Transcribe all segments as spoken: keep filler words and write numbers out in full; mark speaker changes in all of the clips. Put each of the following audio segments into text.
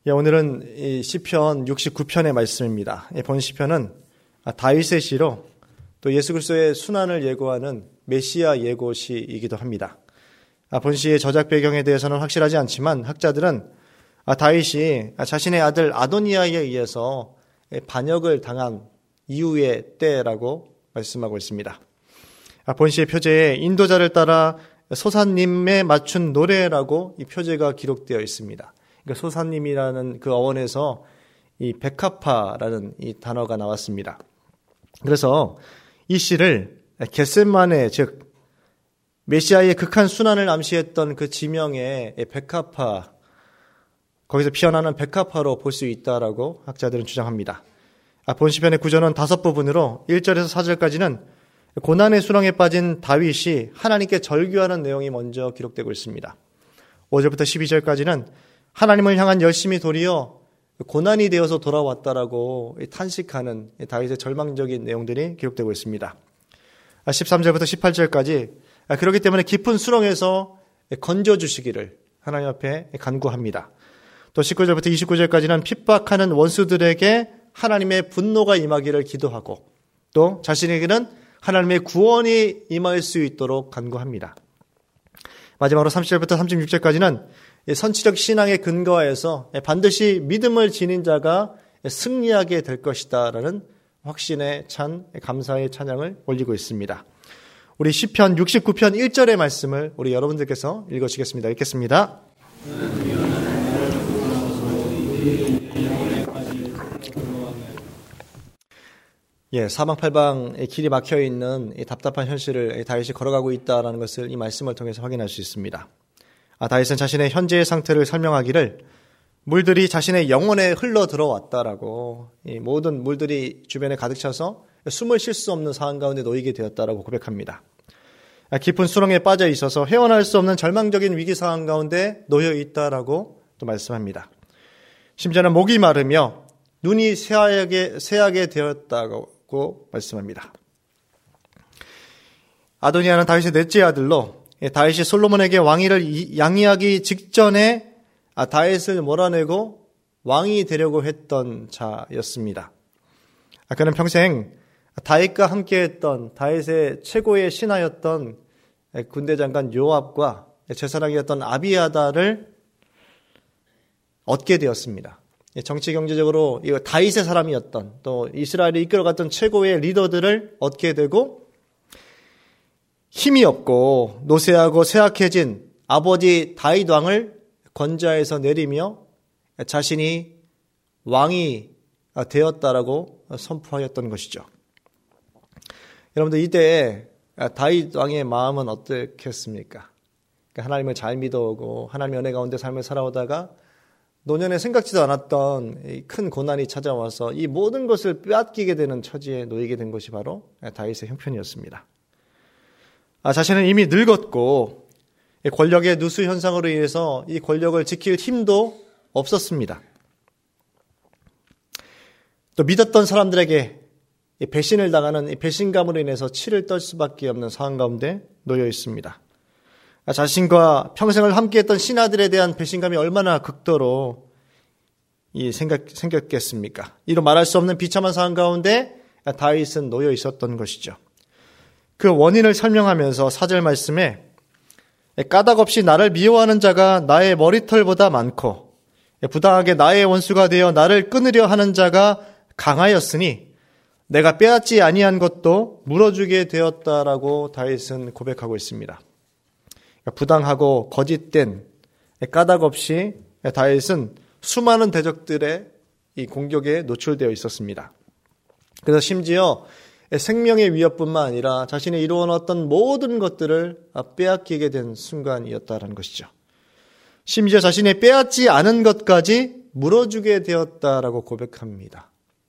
Speaker 1: 예, 오늘은 이 시편 육십구 편의 말씀입니다. 예, 본 시편은 다윗의 시로 또 예수 그리스도의 순환을 예고하는 메시아 예고시이기도 합니다. 본 시의 저작 배경에 대해서는 확실하지 않지만 학자들은 다윗이 자신의 아들 아도니아에 의해서 반역을 당한 이후의 때라고 말씀하고 있습니다. 본 시의 표제에 인도자를 따라 소사님에 맞춘 노래라고 이 표제가 기록되어 있습니다. 그러니까 소사님이라는 그 어원에서 이 백합화라는 이 단어가 나왔습니다. 그래서 이 시를 겟세마네, 즉 메시아의 극한 순환을 암시했던 그 지명의 백합화, 거기서 피어나는 백합화로 볼 수 있다라고 학자들은 주장합니다. 본 시편의 구조는 다섯 부분으로 일 절에서 사 절까지는 고난의 수렁에 빠진 다윗이 하나님께 절규하는 내용이 먼저 기록되고 있습니다. 오 절부터 십이 절까지는 하나님을 향한 열심이 도리어 고난이 되어서 돌아왔다라고 탄식하는 다윗의 절망적인 내용들이 기록되고 있습니다. 십삼 절부터 십팔 절까지 그렇기 때문에 깊은 수렁에서 건져주시기를 하나님 앞에 간구합니다. 또 십구 절부터 이십구 절까지는 핍박하는 원수들에게 하나님의 분노가 임하기를 기도하고 또 자신에게는 하나님의 구원이 임할 수 있도록 간구합니다. 마지막으로 삼십 절부터 삼십육 절까지는 선치적 신앙의 근거에서 반드시 믿음을 지닌 자가 승리하게 될 것이다 라는 확신에 찬 감사의 찬양을 올리고 있습니다. 우리 시편 육십구 편 일 절의 말씀을 우리 여러분들께서 읽으시겠습니다. 읽겠습니다. 예, 사방팔방 길이 막혀있는 이 답답한 현실을 다윗이 걸어가고 있다는 것을 이 말씀을 통해서 확인할 수 있습니다. 아, 다윗은 자신의 현재의 상태를 설명하기를 물들이 자신의 영혼에 흘러 들어왔다라고, 이 모든 물들이 주변에 가득 차서 숨을 쉴 수 없는 상황 가운데 놓이게 되었다라고 고백합니다. 아, 깊은 수렁에 빠져 있어서 헤어날 수 없는 절망적인 위기 상황 가운데 놓여 있다라고 또 말씀합니다. 심지어는 목이 마르며 눈이 새하얗게, 새하게 되었다고 말씀합니다. 아도니아는 다윗의 넷째 아들로 다윗이 솔로몬에게 왕위를 양이하기 직전에 다윗을 몰아내고 왕이 되려고 했던 자였습니다. 그는 평생 다윗과 함께했던 다윗의 최고의 신하였던 군대 장관 요압과 제사장이었던 아비아다를 얻게 되었습니다. 정치 경제적으로 다윗의 사람이었던 또 이스라엘을 이끌어갔던 최고의 리더들을 얻게 되고 힘이 없고 노쇠하고 쇠약해진 아버지 다윗 왕을 권좌에서 내리며 자신이 왕이 되었다라고 선포하였던 것이죠. 여러분들 이때 다윗 왕의 마음은 어떻겠습니까? 하나님을 잘 믿어오고 하나님의 은혜 가운데 삶을 살아오다가 노년에 생각지도 않았던 큰 고난이 찾아와서 이 모든 것을 빼앗기게 되는 처지에 놓이게 된 것이 바로 다윗의 형편이었습니다. 아, 자신은 이미 늙었고 권력의 누수 현상으로 인해서 이 권력을 지킬 힘도 없었습니다. 또 믿었던 사람들에게 배신을 당하는 이 배신감으로 인해서 치를 떨 수밖에 없는 상황 가운데 놓여 있습니다. 자신과 평생을 함께했던 신하들에 대한 배신감이 얼마나 극도로 이 생각, 생겼겠습니까? 이로 말할 수 없는 비참한 상황 가운데 다윗은 놓여 있었던 것이죠. 그 원인을 설명하면서 사 절 말씀에 까닭없이 나를 미워하는 자가 나의 머리털보다 많고 부당하게 나의 원수가 되어 나를 끊으려 하는 자가 강하였으니 내가 빼앗지 아니한 것도 물어주게 되었다라고 다윗은 고백하고 있습니다. 부당하고 거짓된 까닭없이 다윗은 수많은 대적들의 이 공격에 노출되어 있었습니다. 그래서 심지어 생명의 위협뿐만 아니라 자신이 이루어놨던 모든 것들을 빼앗기게 된 순간이었다는 것이죠. 심지어 자신이 빼앗지 않은 것까지 물어주게 되었다라고 고백합니다.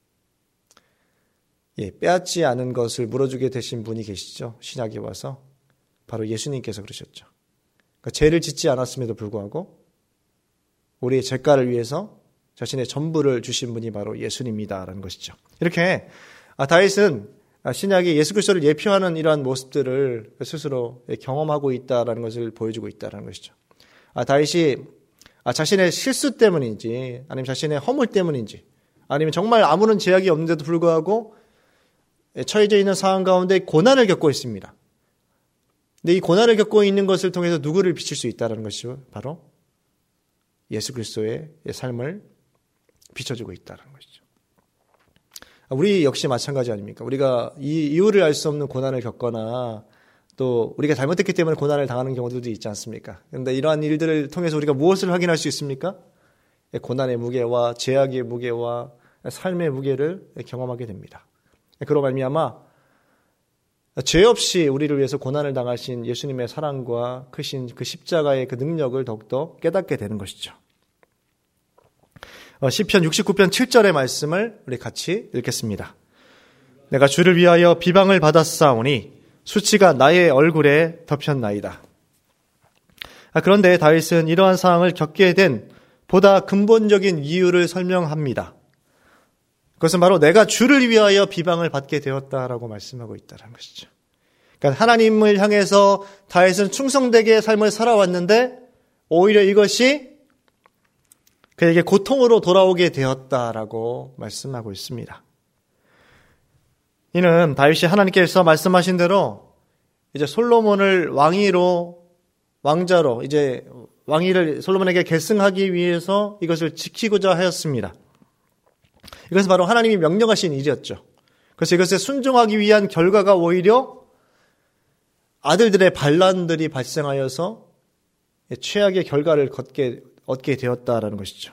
Speaker 1: 예, 빼앗지 않은 것을 물어주게 되신 분이 계시죠. 신약에 와서 바로 예수님께서 그러셨죠. 그러니까 죄를 짓지 않았음에도 불구하고 우리의 죄가를 위해서 자신의 전부를 주신 분이 바로 예수님이다라는 것이죠. 이렇게 다윗은 신약이 예수 그리스도를 예표하는 이러한 모습들을 스스로 경험하고 있다라는 것을 보여주고 있다는 것이죠. 다윗이 아, 자신의 실수 때문인지 아니면 자신의 허물 때문인지 아니면 정말 아무런 제약이 없는데도 불구하고 처해져 있는 상황 가운데 고난을 겪고 있습니다. 근데 이 고난을 겪고 있는 것을 통해서 누구를 비칠 수 있다는 것이 바로 예수 그리스도의 삶을 비춰주고 있다는 것이죠. 우리 역시 마찬가지 아닙니까? 우리가 이 이유를 알 수 없는 고난을 겪거나 또 우리가 잘못했기 때문에 고난을 당하는 경우들도 있지 않습니까? 그런데 이러한 일들을 통해서 우리가 무엇을 확인할 수 있습니까? 고난의 무게와 제약의 무게와 삶의 무게를 경험하게 됩니다. 그로 말미암아 죄 없이 우리를 위해서 고난을 당하신 예수님의 사랑과 크신 그 십자가의 그 능력을 더욱더 깨닫게 되는 것이죠. 시편 육십구 편 칠 절의 말씀을 우리 같이 읽겠습니다. 내가 주를 위하여 비방을 받았사오니 수치가 나의 얼굴에 덮였나이다. 그런데 다윗은 이러한 상황을 겪게 된 보다 근본적인 이유를 설명합니다. 그것은 바로 내가 주를 위하여 비방을 받게 되었다라고 말씀하고 있다는 것이죠. 그러니까 하나님을 향해서 다윗은 충성되게 삶을 살아왔는데 오히려 이것이 그에게 고통으로 돌아오게 되었다라고 말씀하고 있습니다. 이는 다윗이 하나님께서 말씀하신 대로 이제 솔로몬을 왕위로 왕자로 이제 왕위를 솔로몬에게 계승하기 위해서 이것을 지키고자 하였습니다. 이것은 바로 하나님이 명령하신 일이었죠. 그래서 이것에 순종하기 위한 결과가 오히려 아들들의 반란들이 발생하여서 최악의 결과를 걷게, 얻게 되었다라는 것이죠.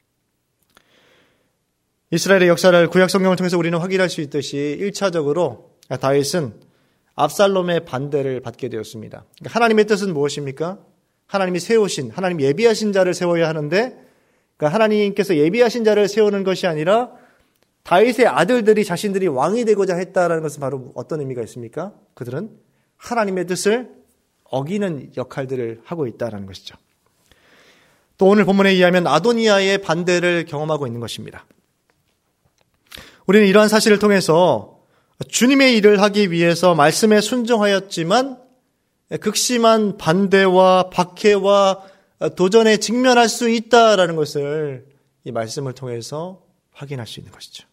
Speaker 1: 이스라엘의 역사를 구약 성경을 통해서 우리는 확인할 수 있듯이 일 차적으로 다윗은 압살롬의 반대를 받게 되었습니다. 하나님의 뜻은 무엇입니까? 하나님이 세우신, 하나님 예비하신 자를 세워야 하는데 그러니까 하나님께서 예비하신 자를 세우는 것이 아니라 다윗의 아들들이 자신들이 왕이 되고자 했다라는 것은 바로 어떤 의미가 있습니까? 그들은 하나님의 뜻을 어기는 역할들을 하고 있다는 것이죠. 또 오늘 본문에 의하면 아도니아의 반대를 경험하고 있는 것입니다. 우리는 이러한 사실을 통해서 주님의 일을 하기 위해서 말씀에 순종하였지만 극심한 반대와 박해와 도전에 직면할 수 있다라는 것을 이 말씀을 통해서 확인할 수 있는 것이죠.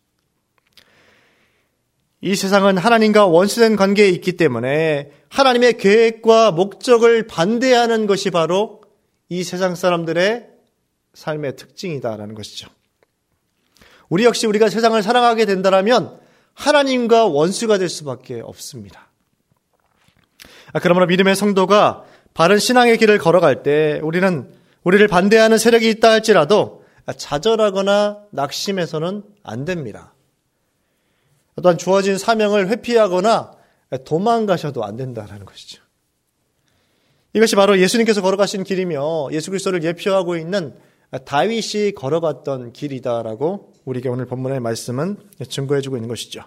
Speaker 1: 이 세상은 하나님과 원수된 관계에 있기 때문에 하나님의 계획과 목적을 반대하는 것이 바로 이 세상 사람들의 삶의 특징이다라는 것이죠. 우리 역시 우리가 세상을 사랑하게 된다면 하나님과 원수가 될 수밖에 없습니다. 그러므로 믿음의 성도가 바른 신앙의 길을 걸어갈 때 우리는 우리를 반대하는 세력이 있다 할지라도 좌절하거나 낙심해서는 안 됩니다. 또한 주어진 사명을 회피하거나 도망가셔도 안 된다는 것이죠. 이것이 바로 예수님께서 걸어가신 길이며 예수 그리스도를 예표하고 있는 다윗이 걸어갔던 길이다라고 우리에게 오늘 본문의 말씀은 증거해주고 있는 것이죠.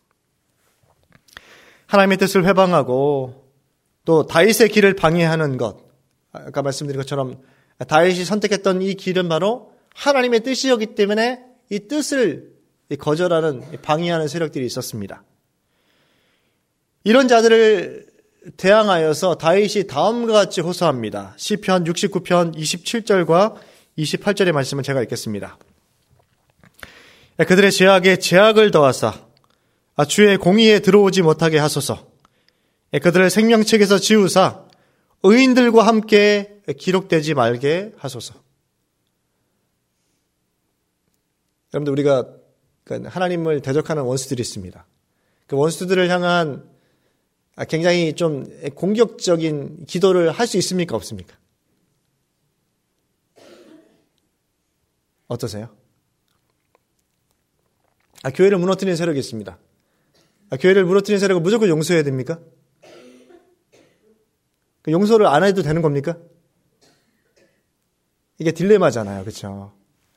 Speaker 1: 하나님의 뜻을 회방하고 또 다윗의 길을 방해하는 것, 아까 말씀드린 것처럼 다윗이 선택했던 이 길은 바로 하나님의 뜻이었기 때문에 이 뜻을 거절하는, 방해하는 세력들이 있었습니다. 이런 자들을 대항하여서 다윗이 다음과 같이 호소합니다. 시편 육십구 편 이십칠 절과 이십팔 절의 말씀을 제가 읽겠습니다. 그들의 죄악에 죄악을 더하사 주의 공의에 들어오지 못하게 하소서. 그들을 생명책에서 지우사 의인들과 함께 기록되지 말게 하소서. 여러분들 우리가 하나님을 대적하는 원수들이 있습니다. 그 원수들을 향한 굉장히 좀 공격적인 기도를 할 수 있습니까? 없습니까? 어떠세요? 아, 교회를 무너뜨리는 세력이 있습니다. 아, 교회를 무너뜨리는 세력을 무조건 용서해야 됩니까? 용서를 안 해도 되는 겁니까? 이게 딜레마잖아요. 그렇죠?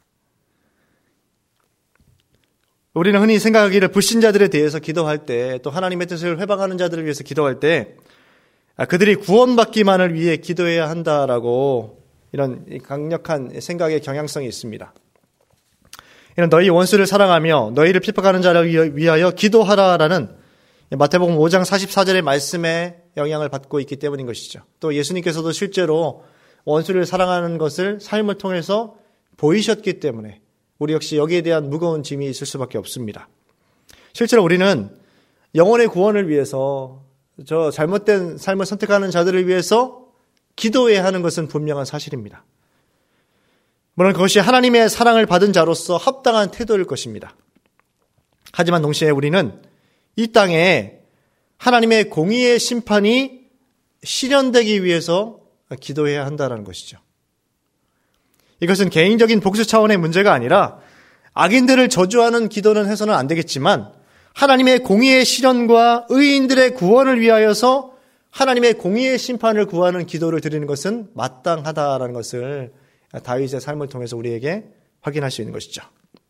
Speaker 1: 우리는 흔히 생각하기를 불신자들에 대해서 기도할 때 또 하나님의 뜻을 회방하는 자들을 위해서 기도할 때 그들이 구원받기만을 위해 기도해야 한다라고 이런 강력한 생각의 경향성이 있습니다. 이런 너희 원수를 사랑하며 너희를 핍박하는 자를 위하여 기도하라라는 마태복음 오 장 사십사 절의 말씀에 영향을 받고 있기 때문인 것이죠. 또 예수님께서도 실제로 원수를 사랑하는 것을 삶을 통해서 보이셨기 때문에 우리 역시 여기에 대한 무거운 짐이 있을 수밖에 없습니다. 실제로 우리는 영혼의 구원을 위해서 저 잘못된 삶을 선택하는 자들을 위해서 기도해야 하는 것은 분명한 사실입니다. 물론 그것이 하나님의 사랑을 받은 자로서 합당한 태도일 것입니다. 하지만 동시에 우리는 이 땅에 하나님의 공의의 심판이 실현되기 위해서 기도해야 한다는 것이죠. 이것은 개인적인 복수 차원의 문제가 아니라 악인들을 저주하는 기도는 해서는 안 되겠지만 하나님의 공의의 실현과 의인들의 구원을 위하여서 하나님의 공의의 심판을 구하는 기도를 드리는 것은 마땅하다라는 것을 다윗의 삶을 통해서 우리에게 확인할 수 있는 것이죠.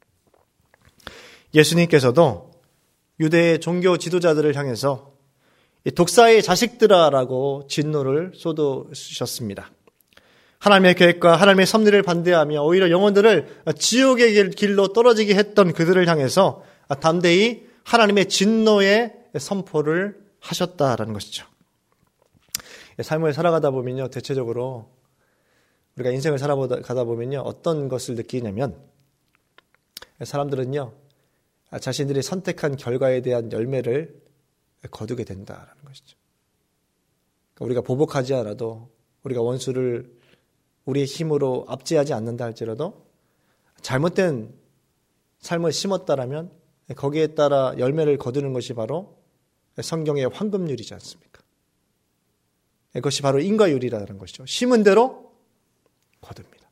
Speaker 1: 예수님께서도 유대의 종교 지도자들을 향해서 독사의 자식들아라고 진노를 쏟으셨습니다. 하나님의 계획과 하나님의 섭리를 반대하며 오히려 영혼들을 지옥의 길로 떨어지게 했던 그들을 향해서 담대히 하나님의 진노의 선포를 하셨다라는 것이죠. 삶을 살아가다 보면요, 대체적으로 우리가 인생을 살아가다 보면요, 어떤 것을 느끼냐면 사람들은요, 자신들이 선택한 결과에 대한 열매를 거두게 된다라는 것이죠. 우리가 보복하지 않아도, 우리가 원수를 우리의 힘으로 압제하지 않는다 할지라도 잘못된 삶을 심었다라면 거기에 따라 열매를 거두는 것이 바로 성경의 황금률이지 않습니까? 그것이 바로 인과율이라는 것이죠. 심은 대로 거둡니다.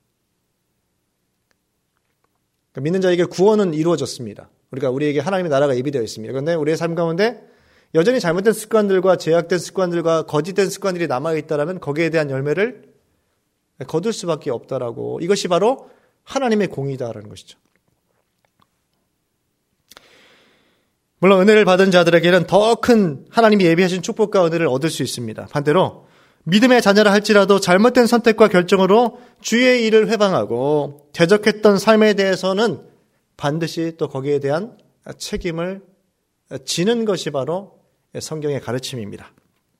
Speaker 1: 그러니까 믿는 자에게 구원은 이루어졌습니다. 우리가 우리에게 하나님의 나라가 예비되어 있습니다. 그런데 우리의 삶 가운데 여전히 잘못된 습관들과 제약된 습관들과 거짓된 습관들이 남아있다면 거기에 대한 열매를 거둘 수밖에 없다라고, 이것이 바로 하나님의 공의다라는 것이죠. 물론 은혜를 받은 자들에게는 더 큰 하나님이 예비하신 축복과 은혜를 얻을 수 있습니다. 반대로 믿음의 자녀라 할지라도 잘못된 선택과 결정으로 주의 일을 회방하고 대적했던 삶에 대해서는 반드시 또 거기에 대한 책임을 지는 것이 바로 성경의 가르침입니다.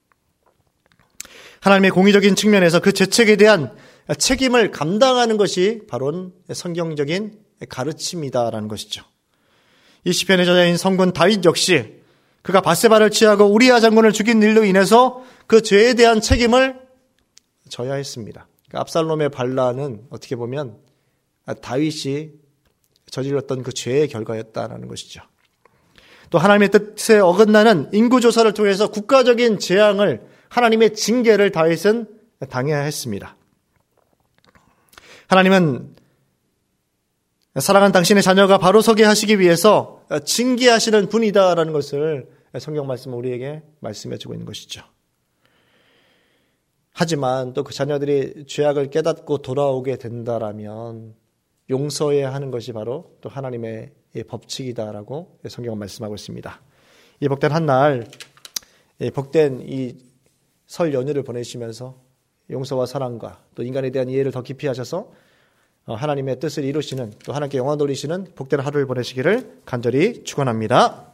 Speaker 1: 하나님의 공의적인 측면에서 그 죄책에 대한 책임을 감당하는 것이 바로 성경적인 가르침이다라는 것이죠. 이 시편의 저자인 성군 다윗 역시 그가 밧세바를 취하고 우리아 장군을 죽인 일로 인해서 그 죄에 대한 책임을 져야 했습니다. 그러니까 압살롬의 반란은 어떻게 보면 다윗이 저질렀던 그 죄의 결과였다는 것이죠. 또 하나님의 뜻에 어긋나는 인구조사를 통해서 국가적인 재앙을, 하나님의 징계를 다윗은 당해야 했습니다. 하나님은 사랑하는 당신의 자녀가 바로 서게 하시기 위해서 징계하시는 분이다라는 것을 성경 말씀은 우리에게 말씀해주고 있는 것이죠. 하지만 또 그 자녀들이 죄악을 깨닫고 돌아오게 된다라면 용서해야 하는 것이 바로 또 하나님의 법칙이다라고 성경은 말씀하고 있습니다. 이 복된 한날, 복된 이 설 연휴를 보내시면서 용서와 사랑과 또 인간에 대한 이해를 더 깊이 하셔서 하나님의 뜻을 이루시는, 또 하나님께 영광 돌리시는 복된 하루를 보내시기를 간절히 축원합니다.